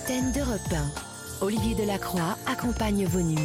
L'antenne d'Europe 1. Olivier Delacroix accompagne vos nuits.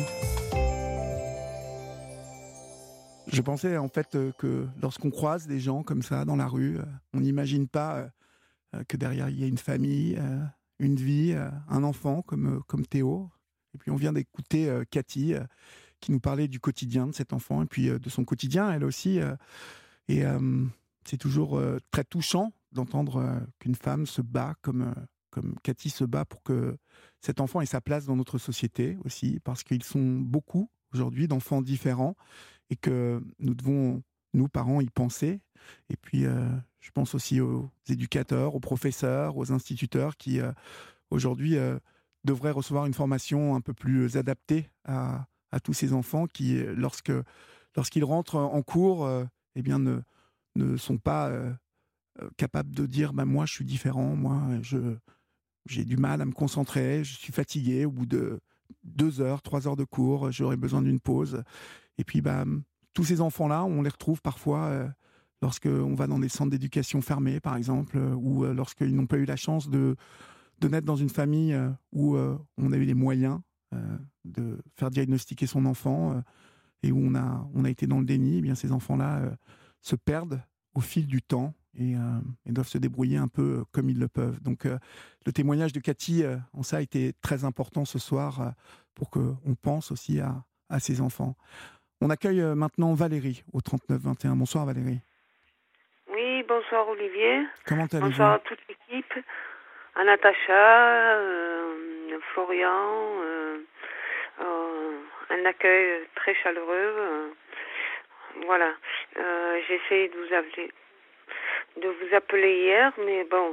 Je pensais en fait que lorsqu'on croise des gens comme ça dans la rue, on n'imagine pas que derrière il y a une famille, une vie, un enfant comme Théo. Et puis on vient d'écouter Cathy qui nous parlait du quotidien de cet enfant et puis de son quotidien elle aussi. Et c'est toujours très touchant d'entendre qu'une femme se bat comme Cathy se bat pour que cet enfant ait sa place dans notre société aussi, parce qu'ils sont beaucoup aujourd'hui d'enfants différents et que nous devons, nous parents, y penser. Et puis, je pense aussi aux éducateurs, aux professeurs, aux instituteurs qui, aujourd'hui, devraient recevoir une formation un peu plus adaptée à tous ces enfants qui, lorsqu'ils rentrent en cours, eh bien, ne sont pas capables de dire bah, « moi, je suis différent, moi, j'ai du mal à me concentrer, je suis fatigué au bout de 2 heures, 3 heures de cours, j'aurais besoin d'une pause ». Et puis, bah, tous ces enfants-là, on les retrouve parfois lorsqu'on va dans des centres d'éducation fermés, par exemple, ou lorsqu'ils n'ont pas eu la chance de naître dans une famille où on a eu les moyens de faire diagnostiquer son enfant et où on a été dans le déni. Eh bien, ces enfants-là se perdent au fil du temps et doivent se débrouiller un peu comme ils le peuvent. Donc, le témoignage de Cathy en ça a été très important ce soir pour qu'on pense aussi à ces enfants. On accueille maintenant Valérie au 39-21. Bonsoir Valérie. Oui, bonsoir Olivier. Comment allez-vous ? Bonsoir à toute l'équipe. À Natacha, Florian, un accueil très chaleureux. Voilà. J'ai essayé de vous appeler hier, mais bon,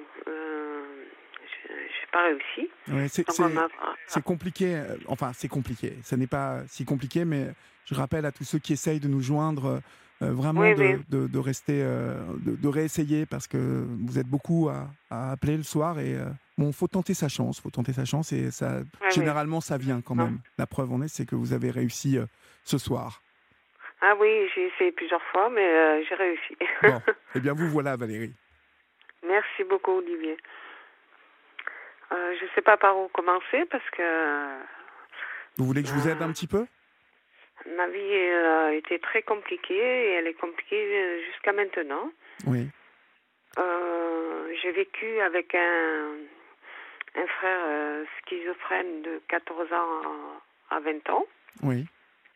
j'ai pas réussi. Ouais, c'est compliqué. Enfin, c'est compliqué. Ça n'est pas si compliqué, mais je rappelle à tous ceux qui essayent de nous joindre vraiment Oui. de rester, de réessayer parce que vous êtes beaucoup à appeler le soir et bon, faut tenter sa chance, et ça, généralement, ça vient quand même. La preuve en est, c'est que vous avez réussi ce soir. Ah oui, j'ai essayé plusieurs fois, mais j'ai réussi. Bon, eh bien vous voilà Valérie. Merci beaucoup Olivier. Je sais pas par où commencer parce que... Vous voulez que je vous aide un petit peu ? Ma vie a été très compliquée et elle est compliquée jusqu'à maintenant. Oui. J'ai vécu avec un frère schizophrène de 14 ans à 20 ans. Oui.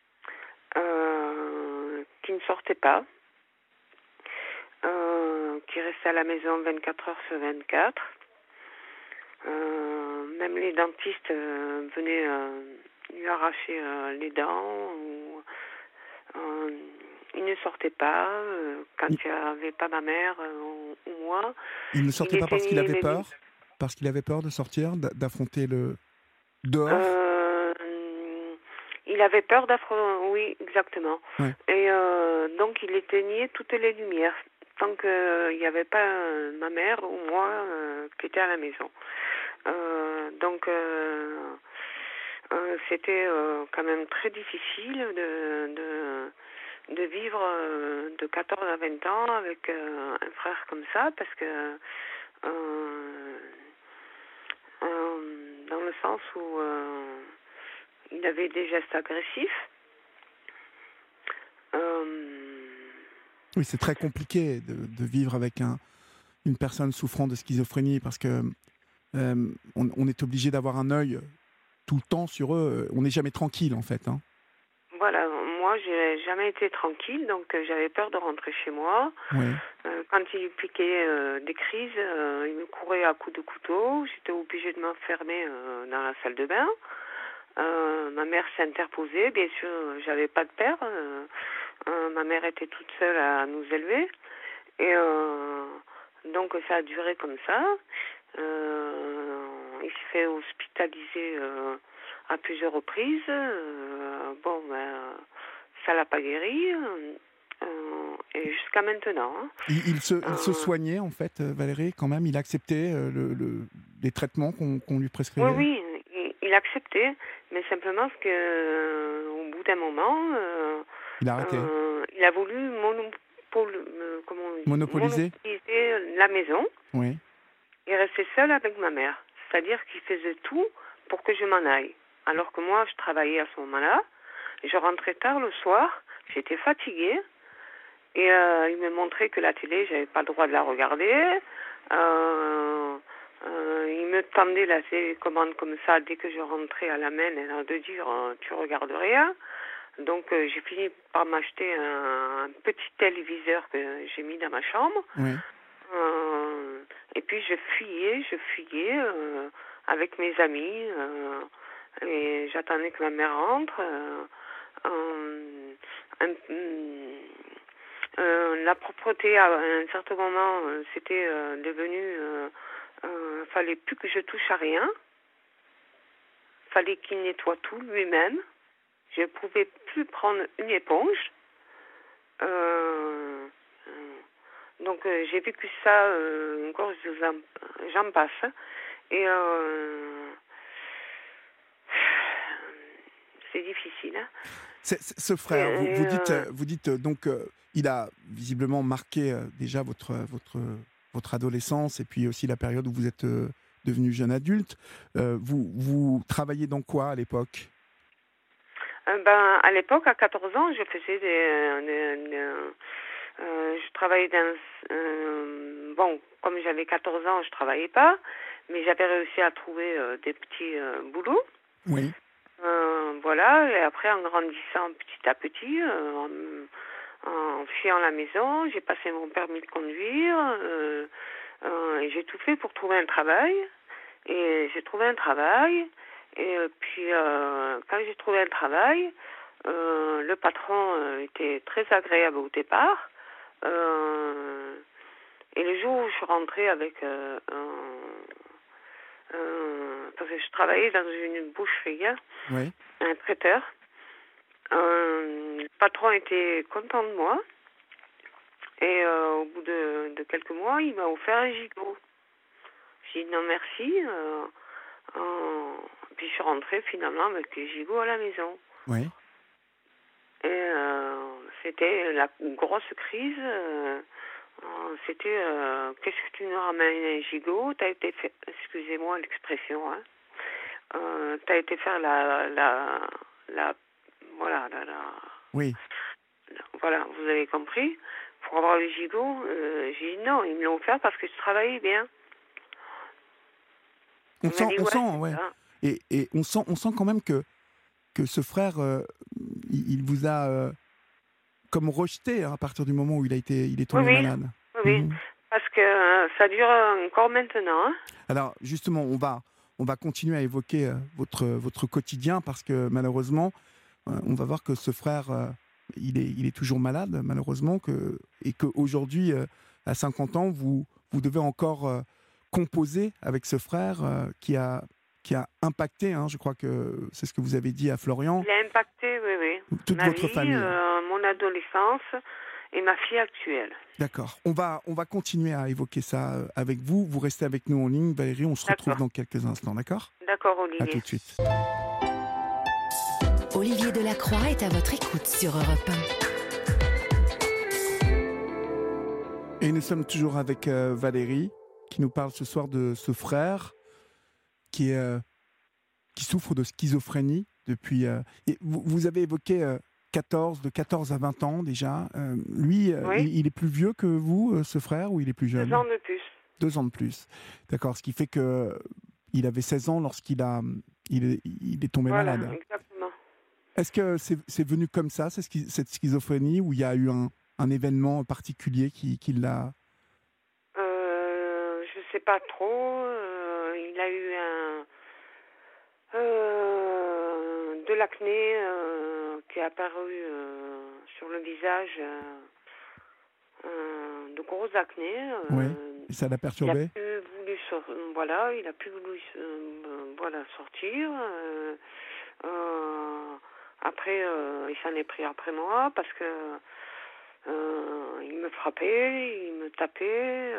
Qui ne sortait pas. Qui restait à la maison 24 heures sur 24. Même les dentistes venaient lui arracher les dents. Il ne sortait pas quand il n'y avait pas ma mère ou moi. Il ne sortait pas parce qu'il avait peur ? Parce qu'il avait peur de sortir, d'affronter le dehors ? Il avait peur d'affronter, oui, exactement. Ouais. Et donc il éteignait toutes les lumières tant qu'il n'y avait pas ma mère ou moi qui était à la maison. Donc c'était quand même très difficile de vivre de 14 à 20 ans avec un frère comme ça, parce que dans le sens où il avait des gestes agressifs. Oui, c'est très compliqué de vivre avec une personne souffrant de schizophrénie parce que on est obligé d'avoir un œil tout le temps sur eux. On n'est jamais tranquille en fait. Hein. Voilà, moi j'ai jamais été tranquille, donc j'avais peur de rentrer chez moi. Ouais. Quand il piquait des crises, il me courait à coups de couteau. J'étais obligée de m'enfermer dans la salle de bain. Ma mère s'est interposée, bien sûr, j'avais pas de père. Ma mère était toute seule à nous élever. Et donc ça a duré comme ça. Il s'est fait hospitaliser à plusieurs reprises. Ça l'a pas guéri. Et jusqu'à maintenant. Hein. Il se soignait en fait, Valérie, quand même. Il acceptait les traitements qu'on lui prescrivait. Oui, il acceptait, mais simplement parce que au bout d'un moment, il a arrêté. Il a voulu monopoliser la la maison. Oui. Et rester seul avec ma mère. c'est-à-dire qu'il faisait tout pour que je m'en aille. Alors que moi, je travaillais à ce moment-là, je rentrais tard le soir, j'étais fatiguée, et il me montrait que la télé, j'avais pas le droit de la regarder. Il me tendait la télécommande comme ça dès que je rentrais à la main, et de dire tu regardes rien. Donc j'ai fini par m'acheter un petit téléviseur que j'ai mis dans ma chambre. Oui. Et puis je fuyais avec mes amis et j'attendais que ma mère rentre. La propreté, à un certain moment, c'était devenu... fallait plus que je touche à rien. Fallait qu'il nettoie tout lui-même. Je ne pouvais plus prendre une éponge. Donc j'ai vécu ça encore, j'en passe. Et c'est difficile. Hein. Ce frère, vous dites donc, il a visiblement marqué déjà votre adolescence et puis aussi la période où vous êtes devenu jeune adulte. Vous travailliez dans quoi à l'époque? À l'époque, à 14 ans, je faisais je travaillais dans... bon, comme j'avais 14 ans, je travaillais pas, mais j'avais réussi à trouver des petits boulots. Oui. Voilà, et après, en grandissant petit à petit, en fuyant la maison, j'ai passé mon permis de conduire, et j'ai tout fait pour trouver un travail. Et j'ai trouvé un travail, et puis quand j'ai trouvé un travail, le patron était très agréable au départ. Et le jour où je suis rentrée avec... parce que je travaillais dans une boucherie, Oui. un traiteur. Le patron était content de moi. Et au bout de quelques mois, il m'a offert un gigot. J'ai dit non merci. Puis je suis rentrée finalement avec les gigots à la maison. Oui. Et c'était la grosse crise. C'était qu'est-ce que tu nous ramènes un gigot? T'as été fait, excusez-moi l'expression, hein. T'as été faire voilà, Oui. voilà, vous avez compris. Pour avoir le gigot, j'ai dit non, ils me l'ont offert parce que je travaillais bien. On sent, ouais. Et on sent quand même que ce frère, il vous a comme rejeté à partir du moment où il est tombé malade. Oui, parce que ça dure encore maintenant. Hein. Alors justement, on va continuer à évoquer votre quotidien parce que malheureusement, on va voir que ce frère, il est toujours malade malheureusement et qu'aujourd'hui, à 50 ans, vous devez encore composer avec ce frère qui a impacté, hein, je crois que c'est ce que vous avez dit à Florian. Il a impacté, oui. Toute ma votre vie, famille. Mon adolescence et ma fille actuelle. D'accord. On va continuer à évoquer ça avec vous. Vous restez avec nous en ligne, Valérie. On se retrouve dans quelques instants, d'accord ? D'accord, Olivier. À tout de suite. Olivier Delacroix est à votre écoute sur Europe 1. Et nous sommes toujours avec Valérie, qui nous parle ce soir de ce frère qui souffre de schizophrénie depuis... et vous avez évoqué de 14 à 20 ans déjà. Lui, il est plus vieux que vous, ce frère, ou il est plus jeune ? 2 ans de plus. 2 ans de plus. D'accord, ce qui fait qu'il avait 16 ans lorsqu'il est tombé malade. Voilà, exactement. Est-ce que c'est venu comme ça, cette schizophrénie, ou il y a eu un événement particulier qui l'a... Je sais pas trop. Il a eu de l'acné qui est apparu sur le visage, de grosses acné. Oui, et ça l'a perturbé. Il a plus voulu sortir. Après, il s'en est pris après moi parce que il me frappait, il me tapait.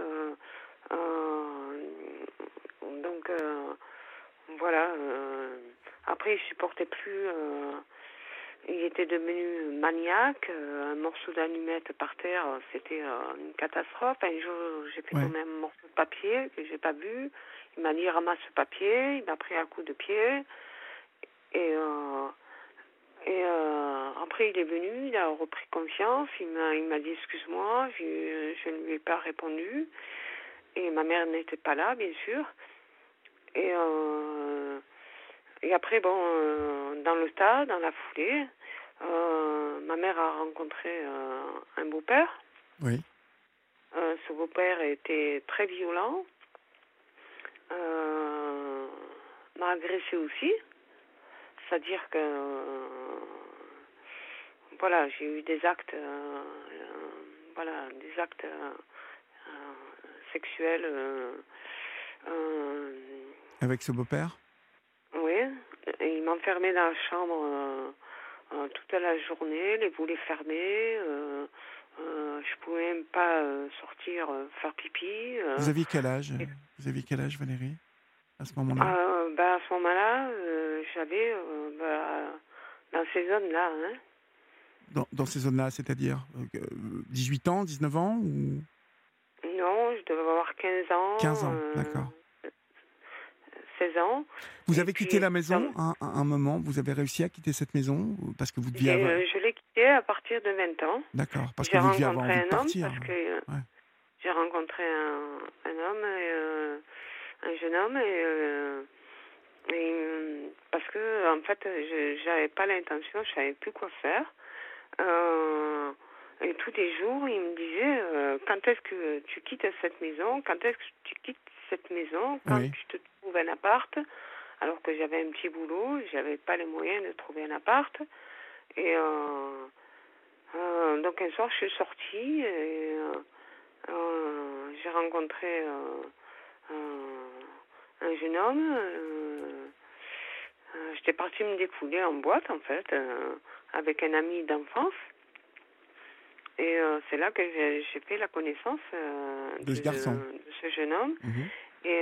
Donc voilà. Après, il supportait plus il était devenu maniaque. Un morceau d'allumette par terre, c'était une catastrophe. Un jour, j'ai fait Ouais. tomber un morceau de papier que j'ai pas vu. Il m'a dit ramasse ce papier. Il m'a pris un coup de pied. Et, après, il est venu, il a repris confiance. Il m'a dit excuse-moi. Je ne lui ai pas répondu. Et ma mère n'était pas là, bien sûr. Et, et après, bon, dans le tas, dans la foulée, ma mère a rencontré un beau-père. Oui. Ce beau-père était très violent, m'a agressé aussi. C'est-à-dire que, voilà, j'ai eu des actes, des actes sexuels. Avec ce beau-père? Oui, et il m'enfermait dans la chambre toute la journée, les volets fermés. Je pouvais même pas sortir faire pipi. Vous aviez quel âge? Vous aviez quel âge, Valérie, à ce moment-là? À ce moment-là, j'avais dans ces zones-là. Hein. Dans ces zones-là, c'est-à-dire 18 ans, 19 ans ou Non, je devais avoir 15 ans. 15 ans? D'accord. 16 ans. Vous Et avez puis, quitté la maison à un moment? Vous avez réussi à quitter cette maison parce que vous deviez avoir... je l'ai quitté à partir de 20 ans. D'accord, parce que J'ai vous deviez avoir rencontré envie de un homme partir. parce que Ouais. j'ai rencontré un homme, un jeune homme, parce que en fait, j'avais pas l'intention, je savais plus quoi faire. Et tous les jours, il me disait quand est-ce que tu quittes cette maison? Quand est-ce que tu quittes cette maison? Quand Oui. tu te trouves un appart? Alors que j'avais un petit boulot, j'avais pas les moyens de trouver un appart. Et donc un soir, je suis sortie et j'ai rencontré un jeune homme. J'étais partie me défouler en boîte, en fait, avec un ami d'enfance. Et c'est là que j'ai fait la connaissance De ce garçon. de ce jeune homme. Mhm. Et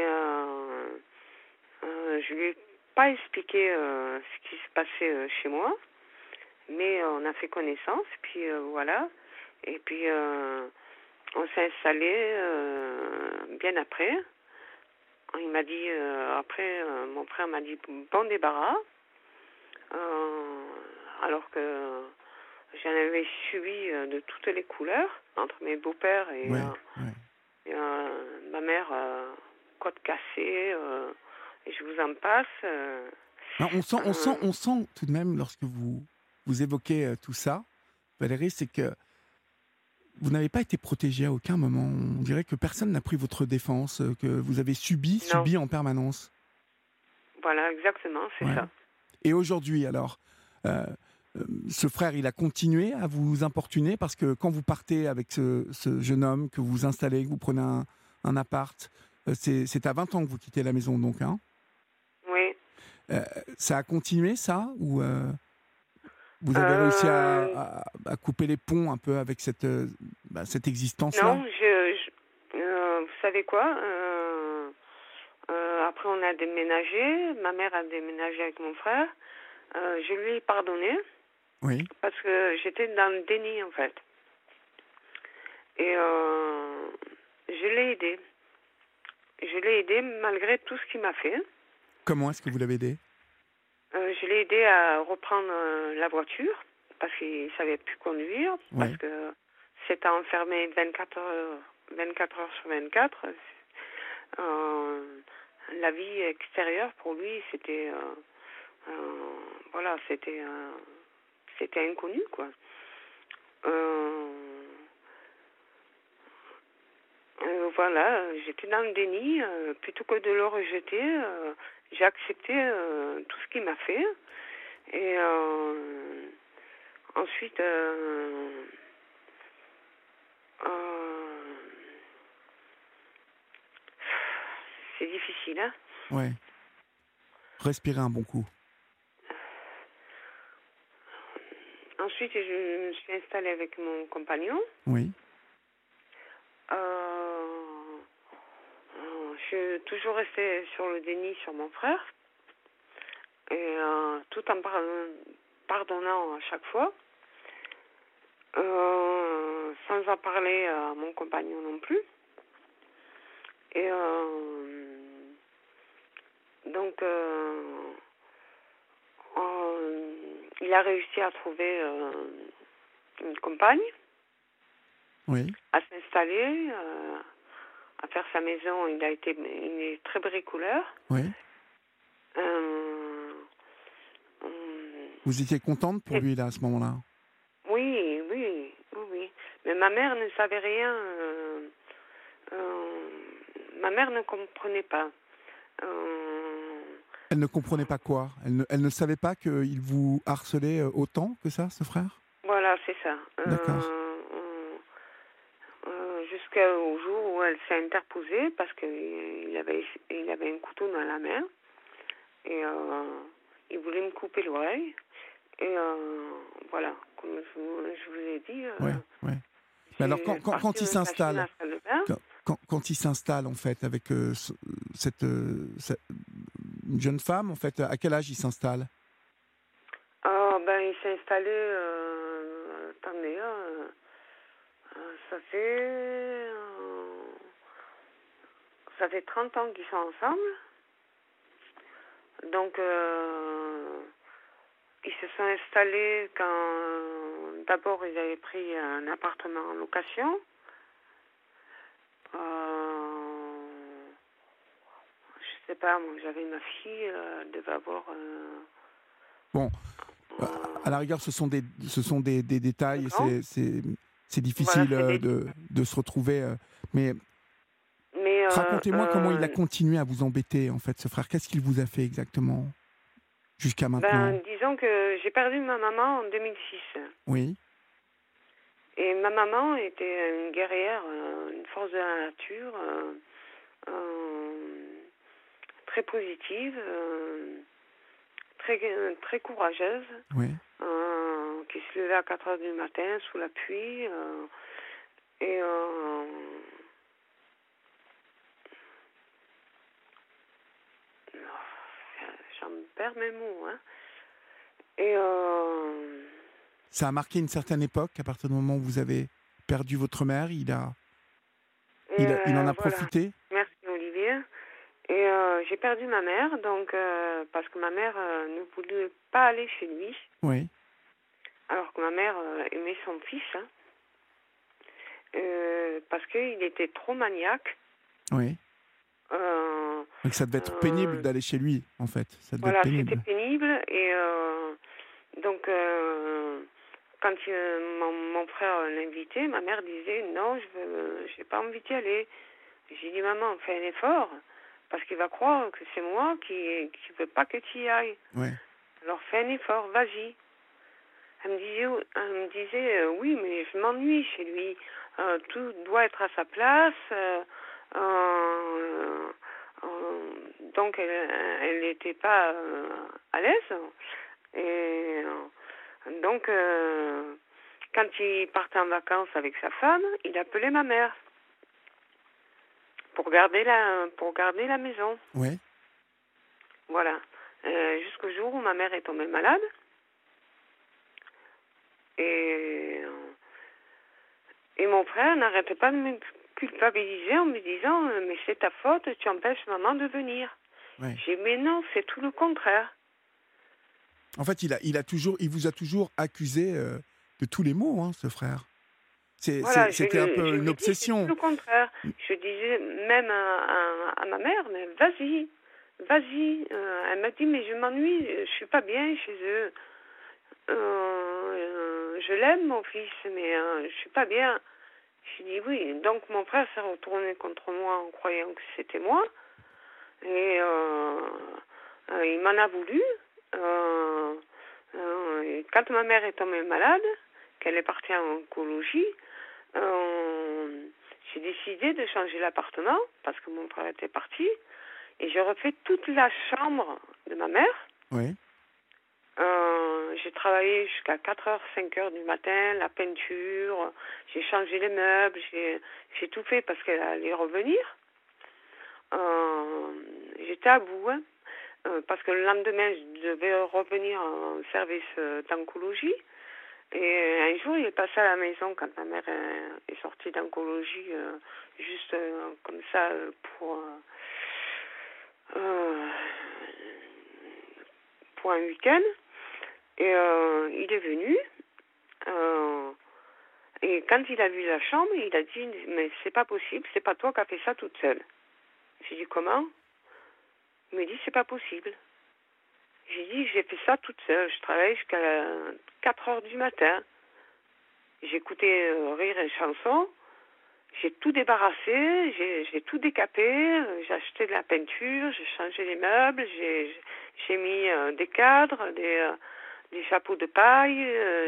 je lui ai pas expliqué ce qui se passait chez moi, mais on a fait connaissance, puis voilà. Et puis on s'est installé bien après. Il m'a dit, après, mon frère m'a dit bon débarras, alors que j'en avais subi de toutes les couleurs, entre mes beaux-pères et, Ouais, ouais. et ma mère, côte cassée, et je vous en passe. Non, on sent tout de même, lorsque vous évoquez tout ça, Valérie, c'est que vous n'avez pas été protégée à aucun moment. On dirait que personne n'a pris votre défense, que vous avez subi Non, en permanence. voilà, exactement, c'est Ouais. ça. Et aujourd'hui, alors, ce frère, il a continué à vous importuner parce que quand vous partez avec ce jeune homme, que vous vous installez, que vous prenez un appart, c'est à 20 ans que vous quittez la maison, donc, hein? Oui. Ça a continué, ça? Ou vous avez réussi Euh, à couper les ponts un peu avec cette existence-là? non, vous savez quoi? Après, on a déménagé. Ma mère a déménagé avec mon frère. Je lui ai pardonné Oui. parce que j'étais dans le déni, en fait. Et je l'ai aidé. Je l'ai aidé malgré tout ce qu'il m'a fait. Comment est-ce que vous l'avez aidé? Je l'ai aidé à reprendre la voiture parce qu'il ne savait plus conduire, parce Oui. que s'était enfermé 24 heures sur 24. La vie extérieure, pour lui, c'était... voilà, c'était inconnu, quoi. Voilà, j'étais dans le déni. Plutôt que de le rejeter, j'ai accepté tout ce qu'il m'a fait. Et ensuite, c'est difficile, hein. Ouais. Respirez un bon coup. Ensuite, je me suis installée avec mon compagnon. Oui. Je suis toujours restée sur le déni sur mon frère. Et tout en pardonnant à chaque fois, sans en parler à mon compagnon non plus. Et donc, il a réussi à trouver une compagne, Oui. à s'installer, à faire sa maison. Il est très bricoleur. Oui. Euh, Vous étiez contente pour lui, là, à ce moment-là? oui. Mais ma mère ne savait rien. Ma mère ne comprenait pas. Elle ne comprenait pas quoi? Elle ne savait pas qu'il vous harcelait autant que ça, ce frère? Voilà, c'est ça. D'accord. Jusqu'au jour où elle s'est interposée parce qu'il avait un couteau dans la main et il voulait me couper l'oreille. Et voilà, comme je vous ai dit. Ouais. Mais alors, quand il s'installe, quand il s'installe, en fait, avec cette une jeune femme, en fait, à quel âge il s'installe? Il s'est installé, attendez, ça fait 30 ans qu'ils sont ensemble. Donc, ils se sont installés quand d'abord ils avaient pris un appartement en location. Je sais pas, moi j'avais ma fille, elle devait avoir. Bon, à la rigueur, ce sont des détails. C'est difficile Voilà, de se retrouver. Mais Mais racontez-moi comment il a continué à vous embêter, en fait, ce frère. Qu'est-ce qu'il vous a fait exactement jusqu'à maintenant? disons que j'ai perdu ma maman en 2006. Oui. Et ma maman était une guerrière, une force de la nature, très positive, très courageuse, Oui. qui se levait à 4 heures du matin sous la pluie. Et j'en perds mes mots, hein. Et ça a marqué une certaine époque, à partir du moment où vous avez perdu votre mère, il en a voilà. profité? Merci Olivier. Et j'ai perdu ma mère, donc parce que ma mère ne voulait pas aller chez lui. Oui. Alors que ma mère aimait son fils, hein, parce qu'il était trop maniaque. Oui. Donc ça devait être pénible d'aller chez lui, en fait. Ça devait Voilà, être pénible. c'était pénible. Et donc, quand mon frère l'invitait, ma mère disait non, j'ai pas envie d'y aller. J'ai dit maman, fais un effort, parce qu'il va croire que c'est moi qui veut pas que tu y ailles. Ouais. Alors fais un effort, vas-y. Elle me disait oui, mais je m'ennuie chez lui. Tout doit être à sa place. Donc elle n'était pas à l'aise. Et donc quand il partait en vacances avec sa femme, il appelait ma mère pour garder la maison. Ouais. Voilà. Jusqu'au jour où ma mère est tombée malade. Et mon frère n'arrêtait pas de me culpabiliser en me disant mais c'est ta faute, tu empêches maman de venir. Ouais. J'ai dit mais non, c'est tout le contraire. En fait, il vous a toujours accusé de tous les maux, hein, ce frère. C'était un peu une obsession. C'est tout le contraire. Je disais même à ma mère, mais vas-y. Elle m'a dit mais je m'ennuie, je suis pas bien chez eux. Je l'aime mon fils, mais je suis pas bien. J'ai dit oui. Donc mon frère s'est retourné contre moi en croyant que c'était moi. Et il m'en a voulu. Et quand ma mère est tombée malade, qu'elle est partie en oncologie, j'ai décidé de changer l'appartement parce que mon frère était parti. Et j'ai refait toute la chambre de ma mère. Oui. J'ai travaillé jusqu'à 4h, 5h du matin, la peinture, j'ai changé les meubles, j'ai tout fait parce qu'elle allait revenir. J'étais à bout, hein. parce que le lendemain, je devais revenir en service d'oncologie. Et un jour, il est passé à la maison quand ma mère est sortie d'oncologie, juste comme ça, euh, pour un week-end. Et il est venu. Et quand il a vu la chambre, il a dit « Mais c'est pas possible, c'est pas toi qui as fait ça toute seule. » J'ai dit « Comment ?» Il m'a dit « C'est pas possible. » J'ai dit « J'ai fait ça toute seule. Je travaille jusqu'à 4 heures du matin. J'écoutais rire et chansons. J'ai tout débarrassé, j'ai tout décapé. J'ai acheté de la peinture, j'ai changé les meubles, j'ai mis des cadres, des chapeaux de paille.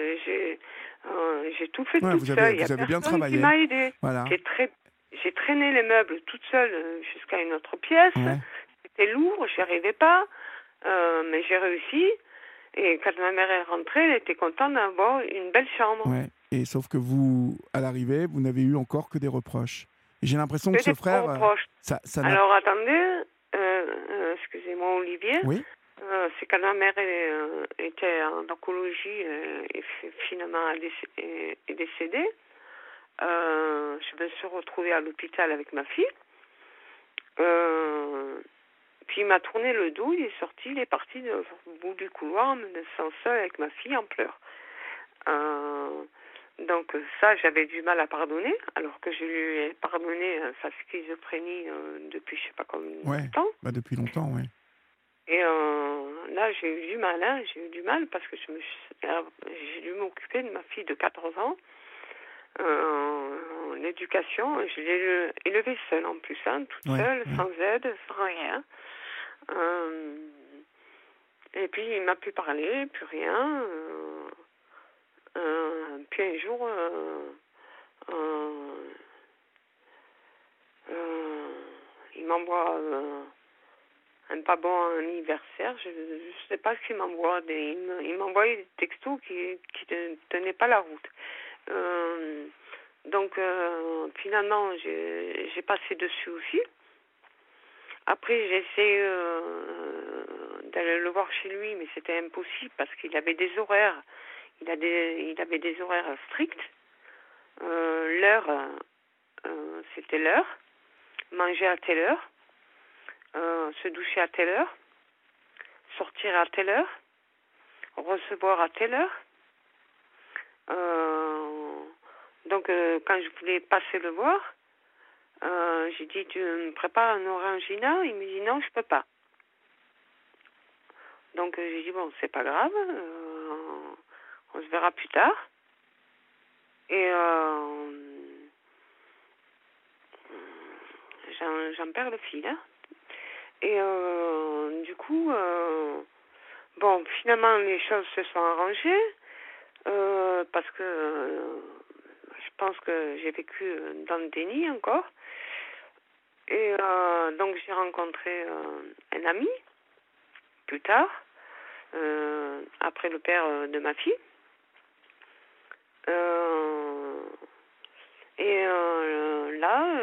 J'ai tout fait toute seule. Vous avez bien travaillé. Qui m'a aidé. Voilà. J'ai traîné les meubles toute seule jusqu'à une autre pièce. Ouais. C'était lourd, j'y arrivais pas, mais j'ai réussi. Et quand ma mère est rentrée, elle était contente d'avoir une belle chambre. Ouais. Et sauf que vous, à l'arrivée, vous n'avez eu encore que des reproches. Et j'ai l'impression que ce frère... ça Alors attendez, excusez-moi Olivier. Oui. C'est quand ma mère était en oncologie et finalement est décédée. Je me suis retrouvée à l'hôpital avec ma fille. Puis il m'a tourné le dos, il est sorti, il est parti au bout du couloir en me laissant seule avec ma fille en pleurs. Donc ça, j'avais du mal à pardonner, alors que je lui ai pardonné sa schizophrénie depuis je sais pas combien de temps. Bah depuis longtemps, oui. Et là, j'ai eu du mal parce que j'ai dû m'occuper de ma fille de 14 ans en éducation. Je l'ai élevée seule en plus, toute seule, sans aide, sans rien. Et puis il m'a plus parlé, plus rien. Puis un jour, il m'envoie un pas bon anniversaire. Je ne sais pas ce qu'il m'envoie. Il m'envoyait des textos qui ne tenaient pas la route. Donc finalement, j'ai passé dessus aussi. Après, j'ai essayé d'aller le voir chez lui, mais c'était impossible parce qu'il avait des horaires. Il avait des horaires stricts. L'heure, c'était l'heure. Manger à telle heure. Se doucher à telle heure. Sortir à telle heure. Recevoir à telle heure. Donc, quand je voulais passer le voir, j'ai dit, tu me prépares un orangina? Il me dit, non, je peux pas. Donc, j'ai dit, bon, c'est pas grave. On se verra plus tard. Et j'en perds le fil. Et du coup, bon, finalement, les choses se sont arrangées. Parce que je pense que j'ai vécu dans le déni encore. Et donc, j'ai rencontré un ami, plus tard, après le père de ma fille. Et là,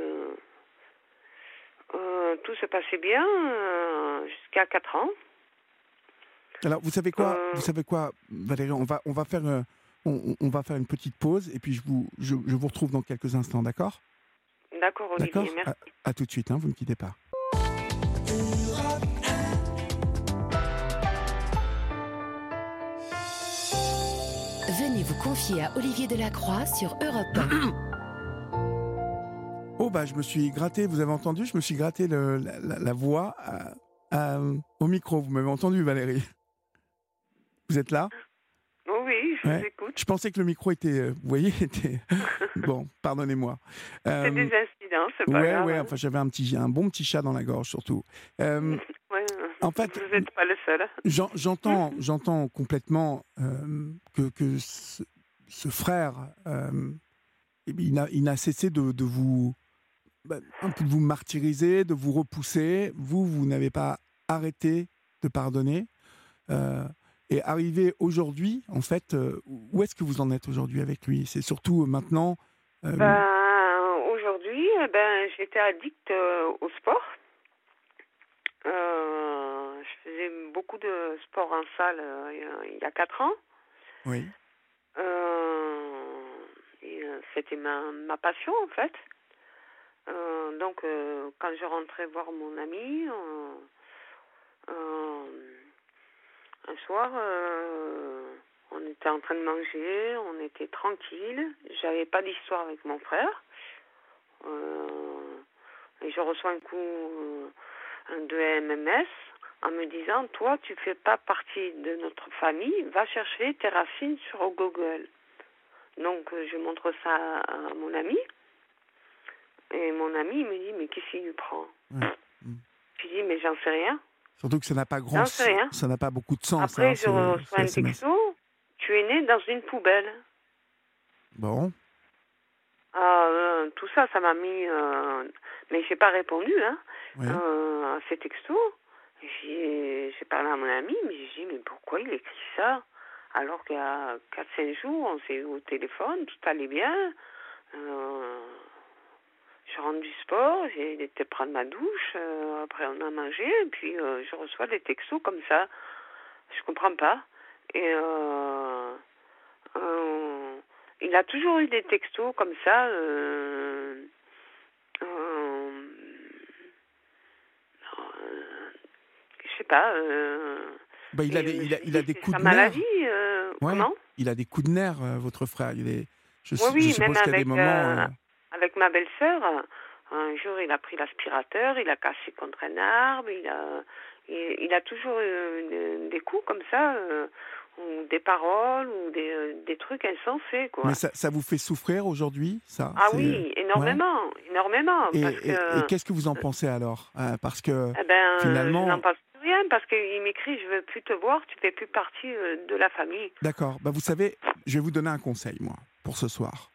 tout se passait bien jusqu'à 4 ans. Alors, vous savez quoi, Valérie, on va faire une petite pause et puis je vous retrouve dans quelques instants, d'accord? D'accord, Olivier, merci. À tout de suite, vous ne quittez pas. Venez vous confier à Olivier Delacroix sur Europe 1. Oh, je me suis gratté, vous avez entendu? Je me suis gratté la voix au micro. Vous m'avez entendu, Valérie? Vous êtes là? Oui, je vous écoute. Je pensais que le micro était, vous voyez, bon, pardonnez-moi. C'est des incidents, c'est pas grave. Ouais, enfin j'avais un bon petit chat dans la gorge surtout. En fait, vous n'êtes pas le seul. J'entends complètement que ce frère, il n'a cessé de vous, un peu de vous martyriser, de vous repousser. Vous n'avez pas arrêté de pardonner. Et arrivé aujourd'hui, en fait, où est-ce que vous en êtes aujourd'hui avec lui? C'est surtout maintenant... Aujourd'hui, j'étais addict au sport. beaucoup de sport en salle il y a 4 ans. Oui. C'était ma passion, en fait. Donc, quand je rentrais voir mon ami, un soir, on était en train de manger, on était tranquille. J'avais pas d'histoire avec mon frère. Et je reçois un coup de MMS en me disant, toi, tu fais pas partie de notre famille, va chercher tes racines sur Google. Donc, je montre ça à mon ami. Et mon ami, il me dit, mais qu'est-ce qu'il lui prend? Je dis, mais j'en sais rien. Surtout que ça n'a pas ça n'a pas beaucoup de sens. Après, je reçois un texto, tu es né dans une poubelle. Bon. Tout ça, ça m'a mis... mais j'ai pas répondu Oui. à ces textos. J'ai parlé à mon ami, mais j'ai dit, mais pourquoi il écrit ça? Alors qu'il y a 4-5 jours, on s'est eu au téléphone, tout allait bien. Je rentre du sport, j'ai été prendre ma douche, après on a mangé, et puis je reçois des textos comme ça. Je comprends pas. Et il a toujours eu des textos comme ça. Je sais pas. Il a des coups de nerfs. Sa maladie, Ouais. comment? Il a des coups de nerfs, votre frère. Je Oui, suppose même qu'il y a des moments. avec ma belle-sœur, un jour il a pris l'aspirateur, il a cassé contre un arbre, il a toujours des coups comme ça, ou des paroles, ou des trucs insensés, quoi. Mais ça vous fait souffrir aujourd'hui, ça? Ah oui, énormément, ouais. énormément. Et Parce qu'est-ce que vous en pensez alors? Parce que je finalement... n'en pense rien, parce qu'il m'écrit, je veux plus te voir, tu fais plus partie de la famille. D'accord. Vous savez, je vais vous donner un conseil, moi, pour ce soir.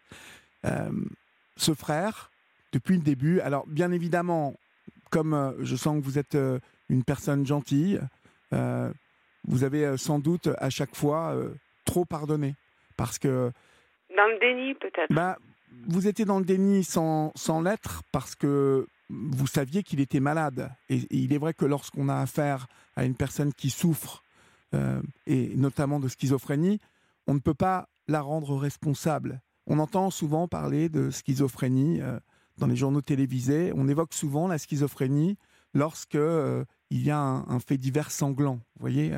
Ce frère, depuis le début, alors bien évidemment, comme je sens que vous êtes une personne gentille, vous avez sans doute à chaque fois trop pardonné. Parce que... Dans le déni, peut-être. Vous étiez dans le déni sans l'être parce que vous saviez qu'il était malade. Et il est vrai que lorsqu'on a affaire à une personne qui souffre, et notamment de schizophrénie, on ne peut pas la rendre responsable. On entend souvent parler de schizophrénie dans les journaux télévisés. On évoque souvent la schizophrénie lorsque il y a un fait divers sanglant, vous voyez,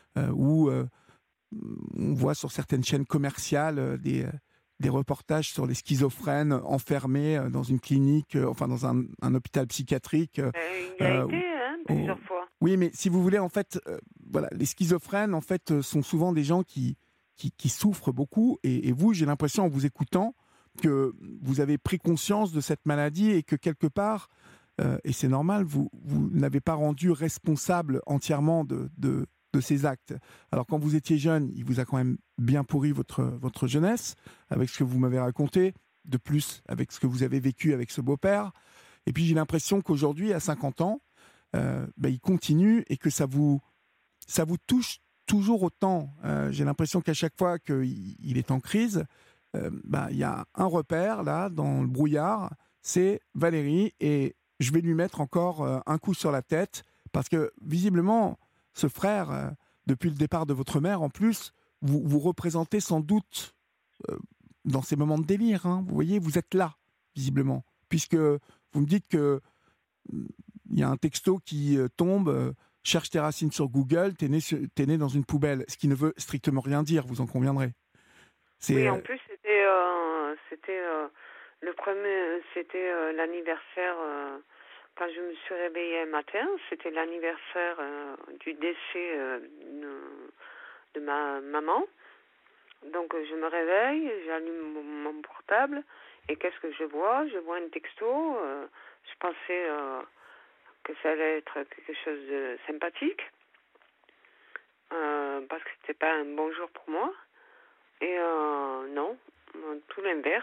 où on voit sur certaines chaînes commerciales des reportages sur les schizophrènes enfermés dans une clinique, enfin dans un hôpital psychiatrique. Il a été plusieurs fois. Oui, mais si vous voulez, en fait, voilà, les schizophrènes, en fait, sont souvent des gens qui souffrent beaucoup. Et vous, j'ai l'impression, en vous écoutant, que vous avez pris conscience de cette maladie et que quelque part, et c'est normal, vous n'avez pas rendu responsable entièrement de ces actes. Alors quand vous étiez jeune, il vous a quand même bien pourri votre jeunesse, avec ce que vous m'avez raconté, de plus avec ce que vous avez vécu avec ce beau-père. Et puis j'ai l'impression qu'aujourd'hui, à 50 ans, il continue et que ça vous touche toujours autant. J'ai l'impression qu'à chaque fois qu'il est en crise, il y a un repère là dans le brouillard, c'est Valérie, et je vais lui mettre encore un coup sur la tête parce que visiblement ce frère, depuis le départ de votre mère en plus, vous représentez sans doute dans ces moments de délire, hein, vous voyez, vous êtes là visiblement, puisque vous me dites que il y a un texto qui tombe, cherche tes racines sur Google, t'es né dans une poubelle, ce qui ne veut strictement rien dire, vous en conviendrez. Oui, en plus, c'était le premier, c'était l'anniversaire, quand je me suis réveillée un matin, c'était l'anniversaire du décès de ma maman. Donc, je me réveille, j'allume mon portable, et qu'est-ce que je vois? Je vois un texto, je pensais que ça allait être quelque chose de sympathique, parce que c'était pas un bonjour pour moi. Et non, tout l'inverse.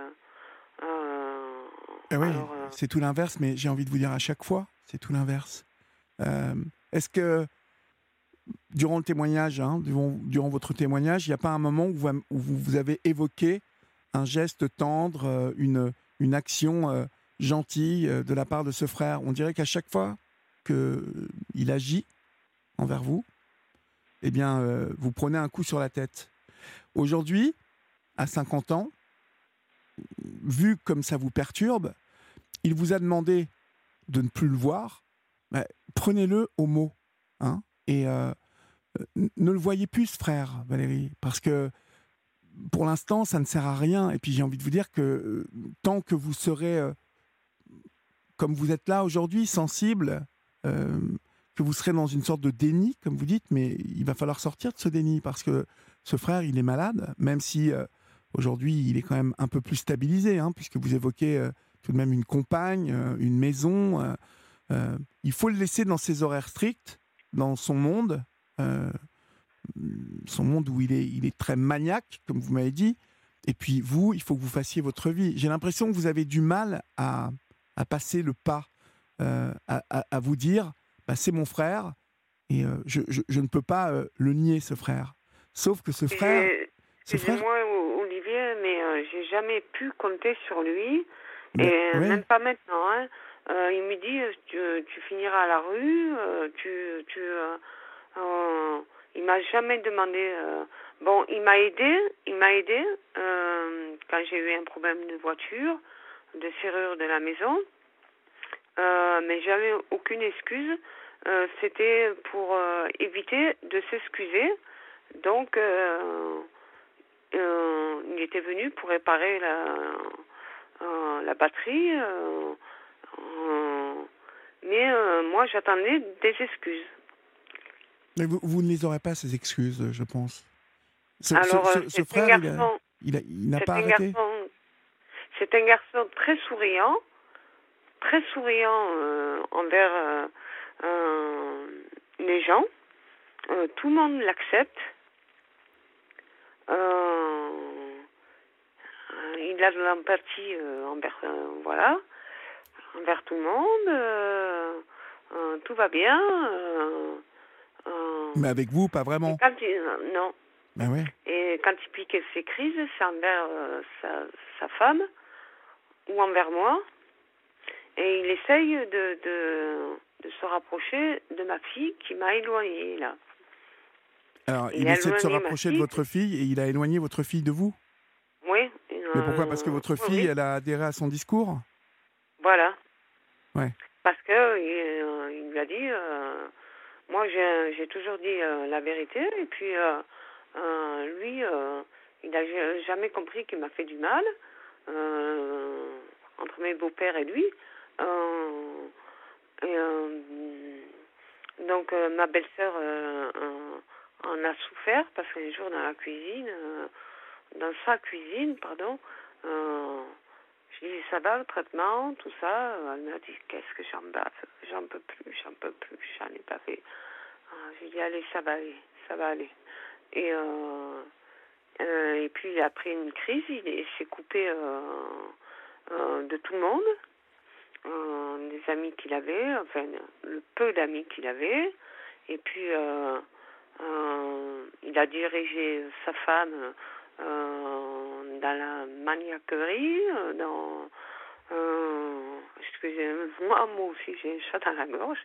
Oui, c'est tout l'inverse, mais j'ai envie de vous dire à chaque fois, c'est tout l'inverse. Est-ce que, durant le témoignage, durant votre témoignage, il n'y a pas un moment où vous avez évoqué un geste tendre, une action gentille de la part de ce frère? On dirait qu'à chaque fois qu'il agit, envers vous, eh bien, vous prenez un coup sur la tête. Aujourd'hui, à 50 ans, vu comme ça vous perturbe, il vous a demandé de ne plus le voir. Bah, prenez-le au mot, hein, et ne le voyez plus, ce frère, Valérie, parce que pour l'instant, ça ne sert à rien. Et puis j'ai envie de vous dire que tant que vous serez, comme vous êtes là aujourd'hui, sensible, que vous serez dans une sorte de déni, comme vous dites, mais il va falloir sortir de ce déni, parce que ce frère, il est malade, même si aujourd'hui, il est quand même un peu plus stabilisé, hein, puisque vous évoquez tout de même une compagne, une maison. Il faut le laisser dans ses horaires stricts, dans son monde où il est très maniaque, comme vous m'avez dit. Et puis vous, il faut que vous fassiez votre vie. J'ai l'impression que vous avez du mal à passer le pas, à vous dire, bah, c'est mon frère, et je ne peux pas le nier, ce frère. Sauf que ce frère... Excusez-moi, Olivier, mais j'ai jamais pu compter sur lui, Ben, et ouais. même pas maintenant. Hein. Il me dit, tu finiras à la rue, il m'a jamais demandé. Bon, il m'a aidé quand j'ai eu un problème de voiture, de serrure de la maison, mais j'avais aucune excuse. C'était pour éviter de s'excuser. Donc, il était venu pour réparer la batterie, mais moi j'attendais des excuses. Mais vous ne les aurez pas, ces excuses, je pense. Ce C'est un frère, garçon. il n'a pas arrêté. C'est un garçon très souriant envers les gens. Tout le monde l'accepte. Il a de l'empathie envers tout le monde. Tout va bien. Mais avec vous, pas vraiment. Non. Ben ouais. Et quand il pique ses crises, c'est envers sa femme ou envers moi. Et il essaye de se rapprocher de ma fille qui m'a éloignée, là. Alors, il essaie de se rapprocher de votre fille et il a éloigné votre fille de vous ? Oui. Mais pourquoi ? Parce que votre fille, oui. Elle a adhéré à son discours ? Voilà. Ouais. Parce que il lui a dit, moi j'ai toujours dit la vérité, et puis lui, il n'a jamais compris qu'il m'a fait du mal, entre mes beaux-pères et lui. Donc ma belle-sœur en a souffert, parce qu'un jour dans sa cuisine, je lui ai dit, ça va le traitement, tout ça. Elle m'a dit, qu'est-ce que j'en baffe, j'en peux plus, j'en ai pas fait. J'ai dit, allez, ça va aller. Et puis il a pris une crise, il s'est coupé de tout le monde, des amis qu'il avait, enfin le peu d'amis qu'il avait. Et puis il a dirigé sa femme dans la maniaquerie, excusez-moi, moi aussi j'ai un chat dans la gorge,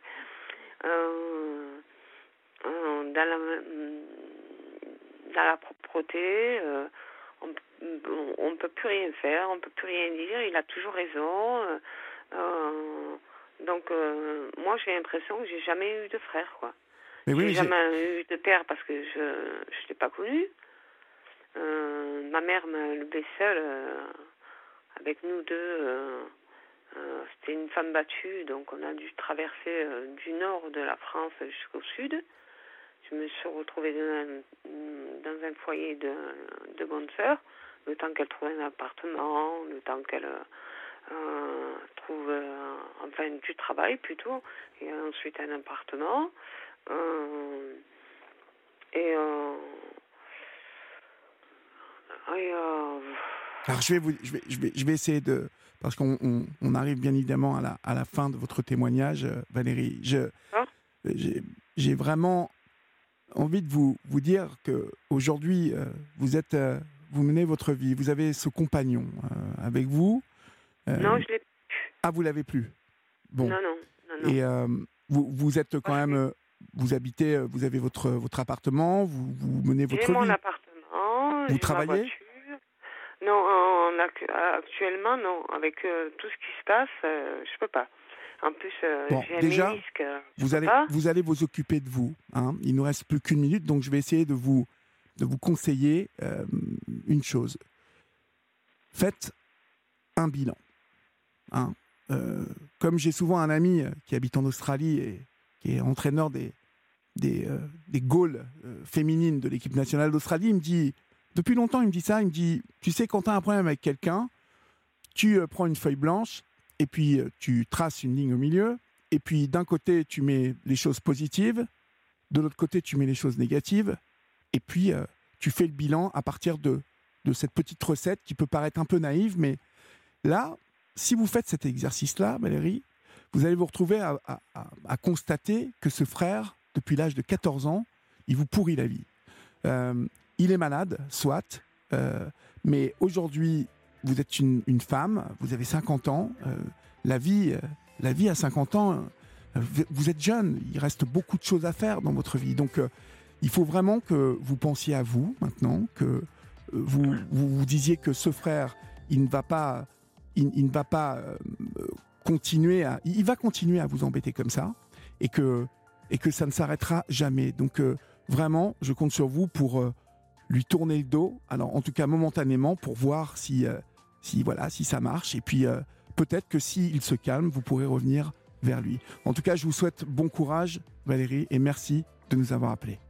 dans la propreté, on peut plus rien faire, on peut plus rien dire, il a toujours raison. Donc moi j'ai l'impression que j'ai jamais eu de frère, quoi. Mais oui, j'ai jamais eu de père parce que je l'ai pas connu. Ma mère m'a élevée seule, avec nous deux. C'était une femme battue, donc on a dû traverser du nord de la France jusqu'au sud. Je me suis retrouvée dans un foyer de bonne sœur, le temps qu'elle trouve un appartement, le temps qu'elle trouve du travail plutôt, et ensuite un appartement. Alors je vais essayer de, parce qu'on arrive bien évidemment à la fin de votre témoignage, Valérie. J'ai vraiment envie de vous dire que aujourd'hui vous menez votre vie, vous avez ce compagnon avec vous. Non, je l'ai plus. Ah, vous l'avez plus. Bon. Non. Et vous êtes quand même vous habitez, vous avez votre appartement, vous menez votre vie. J'ai mon appartement, Vous j'ai travaillez? ma voiture. Non, actuellement, non. Avec tout ce qui se passe, je peux pas. En plus, Bon, j'ai un déjà, ménisque. Je Vous peux allez, pas. vous allez vous occuper de vous. Hein. Il ne nous reste plus qu'une minute, donc je vais essayer de vous conseiller une chose. Faites un bilan. Hein. Comme j'ai souvent un ami qui habite en Australie et qui est entraîneur des goals féminines de l'équipe nationale d'Australie, il me dit, depuis longtemps, il me dit ça, il me dit, tu sais, quand tu as un problème avec quelqu'un, tu prends une feuille blanche et puis tu traces une ligne au milieu, et puis d'un côté, tu mets les choses positives, de l'autre côté, tu mets les choses négatives, et puis tu fais le bilan à partir de cette petite recette qui peut paraître un peu naïve, mais là, si vous faites cet exercice-là, Valérie, vous allez vous retrouver à constater que ce frère, depuis l'âge de 14 ans, il vous pourrit la vie. Il est malade, soit, mais aujourd'hui, vous êtes une femme, vous avez 50 ans, la vie à 50 ans, vous êtes jeune, il reste beaucoup de choses à faire dans votre vie. Donc, il faut vraiment que vous pensiez à vous maintenant, que vous disiez que ce frère, il ne va pas continuer il va continuer à vous embêter comme ça, et que ça ne s'arrêtera jamais. Donc, vraiment, je compte sur vous pour lui tourner le dos, alors en tout cas momentanément, pour voir si ça marche, et puis peut-être que s'il se calme, vous pourrez revenir vers lui. En tout cas, je vous souhaite bon courage, Valérie, et merci de nous avoir appelés.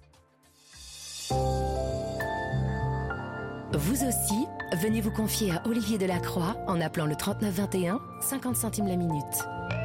Vous aussi, venez vous confier à Olivier Delacroix en appelant le 39 21, 50 centimes la minute.